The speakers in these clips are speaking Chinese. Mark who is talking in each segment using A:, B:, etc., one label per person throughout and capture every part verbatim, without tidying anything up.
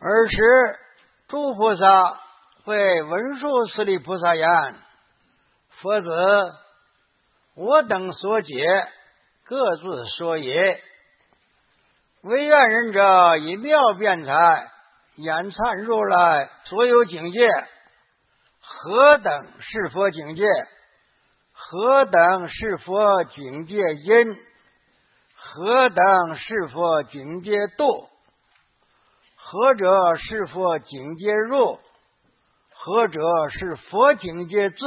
A: 尔时诸菩萨会文殊师利菩萨言：佛子，我等所解，各自说也。唯愿人者以妙辩才，演参如来所有境界。何等是佛境界？何等是佛境界因？何等是佛境界度？何者是佛境界入？何者是佛境界自？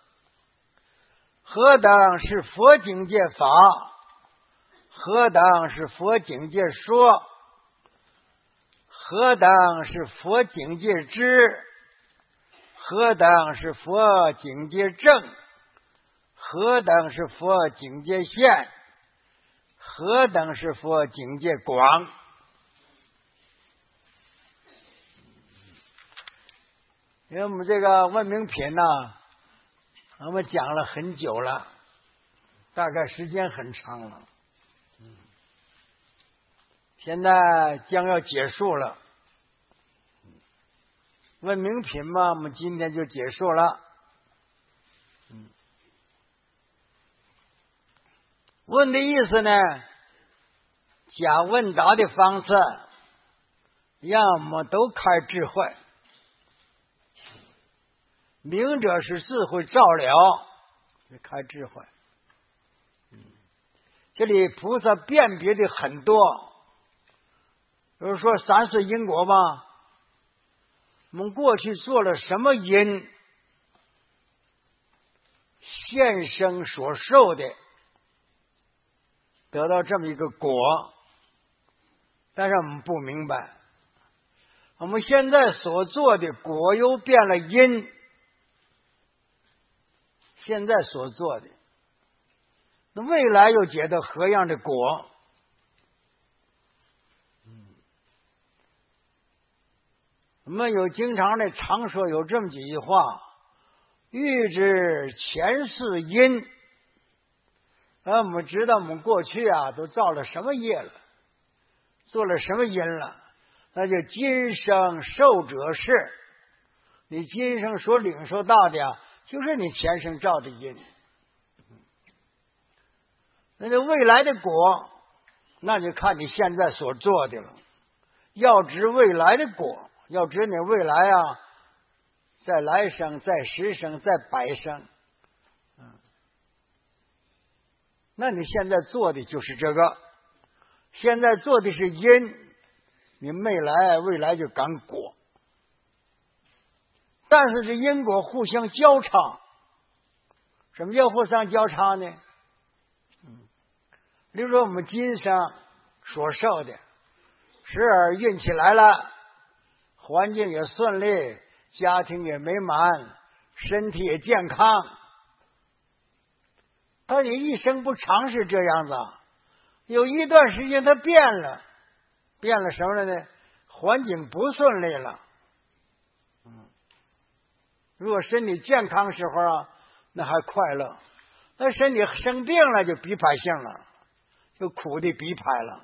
A: 何等是佛境界法？何等是佛境界说？何等是佛境界知？何等是佛境界正？何等是佛境界现？何等是佛境界广？因为我们这个问名品呢，我们讲了很久了，大概时间很长了。现在将要结束了。问名品嘛，我们今天就结束了。嗯，问的意思呢，讲问答的方式，让我们都开智慧。明者是智慧照了，开智慧。嗯，这里菩萨辨别的很多，比如说三世因果吧，我们过去做了什么因，现生所受的，得到这么一个果，但是我们不明白，我们现在所做的果又变了因，现在所做的，那未来又结得何样的果？我们有经常的常说有这么几句话：欲知前世因。而我们知道我们过去啊都造了什么业了，做了什么因了，那就今生受者是。你今生所领受到的啊，就是你前生造的因。那就未来的果，那就看你现在所做的了。要知未来的果，要知你未来啊，在来生，在十生，在百生，嗯，那你现在做的就是这个，现在做的是因，你未来未来就感果。但是这因果互相交叉。什么叫互相交叉呢？嗯，比如说我们今生所受的，时而运气来了，环境也顺利，家庭也美满，身体也健康。但你一生不常是这样子，有一段时间它变了，变了什么了呢？环境不顺利了。嗯，如果身体健康时候啊，那还快乐；那身体生病了，就逼迫性了，就苦的逼迫了。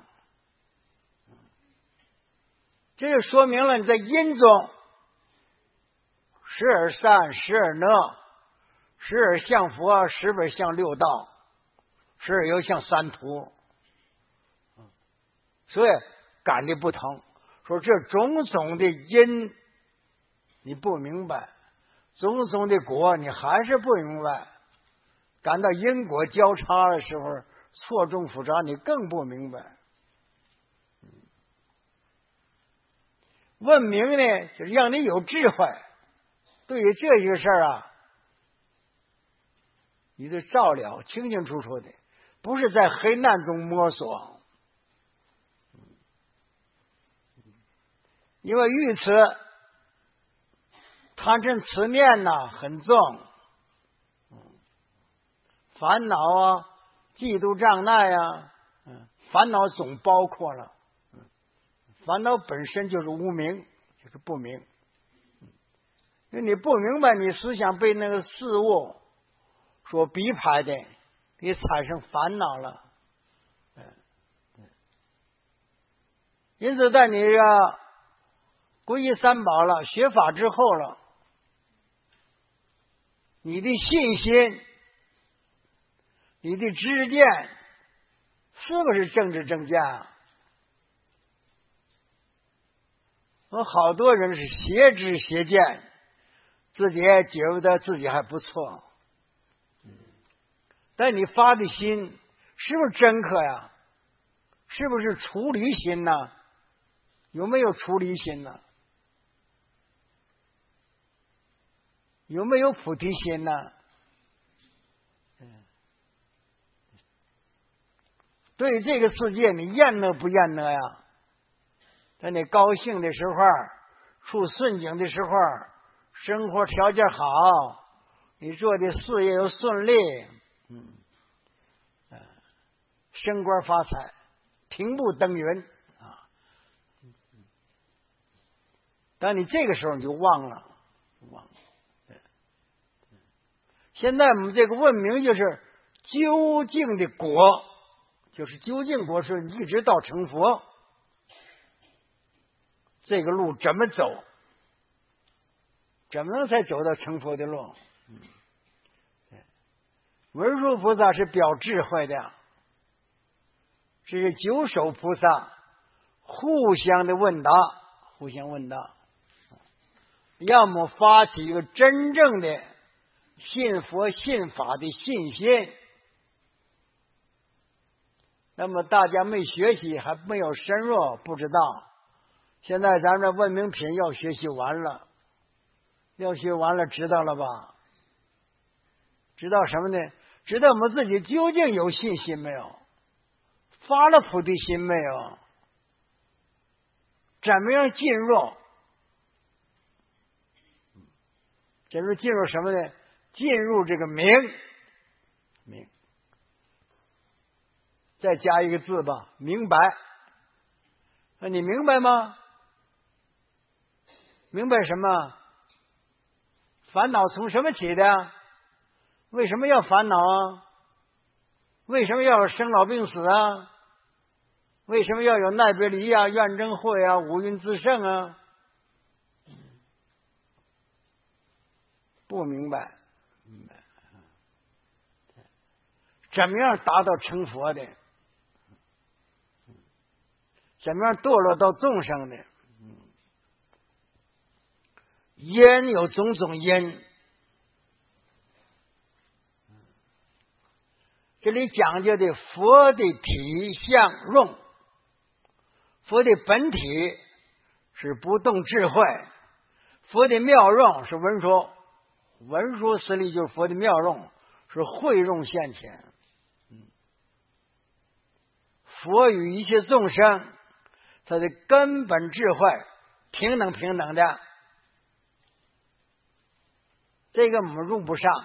A: 这就说明了你在因中，时而善，时而恶，时而向佛，时而向六道，时而又向三途。所以感的不同，说这种种的因你不明白，种种的果你还是不明白，感到因果交叉的时候错综复杂，你更不明白。问明呢，就是让你有智慧，对于这些事儿啊，你得照了清清楚楚的，不是在黑暗中摸索。因为愚痴贪嗔痴念呐、啊、很重，烦恼啊、嫉妒障碍啊，烦恼总包括了。烦恼本身就是无明，就是不明。因为你不明白，你思想被那个事物所逼迫的，你产生烦恼了。因此，在你这个皈依三宝了，学法之后了，你的信心，你的知见，是不是正知正见啊？有好多人是邪知邪见，自己也觉得自己还不错，但你发的心是不是真可呀？是不是出离心呢？有没有出离心呢？有没有菩提心呢？对这个世界你厌恶不厌恶呀？在你高兴的时候，处顺境的时候，生活条件好，你做的事业又顺利，嗯，升官发财，平步登云啊！但你这个时候你就忘了，忘了。现在我们这个问明就是究竟的果，就是究竟果是一直到成佛，这个路怎么走？怎么能才走到成佛的路？嗯，文殊菩萨是表智慧的，这是九首菩萨互相的问答，互相问答，要么发起一个真正的信佛信法的信心。那么大家没学习，还没有深入，不知道。现在咱们这文明品要学习完了，要学完了，知道了吧？知道什么呢？知道我们自己究竟有信心没有？发了菩提心没有？怎么样进入？怎么进入什么呢？进入这个明明。再加一个字吧，明白。那你明白吗？明白什么？烦恼从什么起的？为什么要烦恼啊？为什么要有生老病死啊？为什么要有奈别离啊、怨憎会啊、五蕴自胜啊？不明白，明白。怎么样达到成佛的？怎么样堕落到众生的？因有种种因，这里讲究的佛的体相用，佛的本体是不动智慧，佛的妙用是文殊，文殊实力就是佛的妙用，是慧用现前。佛与一切众生，它的根本智慧平等平等的，这个我们用不上，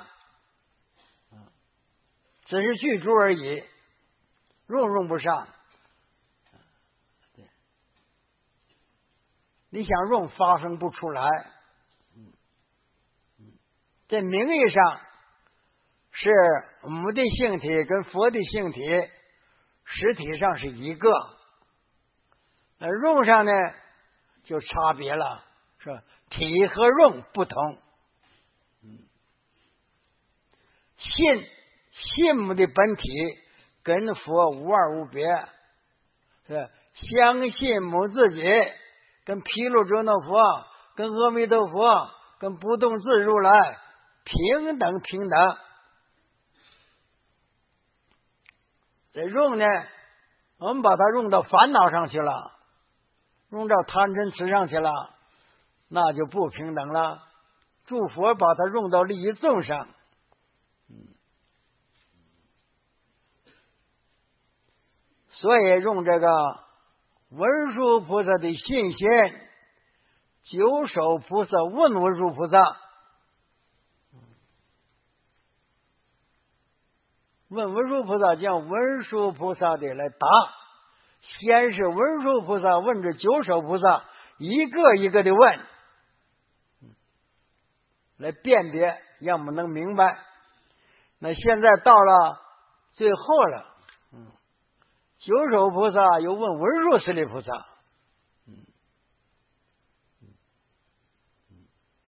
A: 只是具足而已，用用不上。你想用发生不出来，在名义上是我们的性体跟佛的性体实体上是一个，那用上呢就差别了，是吧？体和用不同。信信母的本体跟佛无二无别，是相信母自己跟毗卢遮那佛、跟阿弥陀佛、跟不动自如来平等平等。这用呢，我们把它用到烦恼上去了，用到贪嗔痴上去了，那就不平等了。诸佛把它用到利益众生，所以用这个文殊菩萨的信心，九首菩萨问文殊菩萨，问文殊菩萨，叫文殊菩萨的来答。先是文殊菩萨问着九首菩萨，一个一个的问，来辨别，让我们能明白。那现在到了最后了，九首菩萨又问文殊师利菩萨，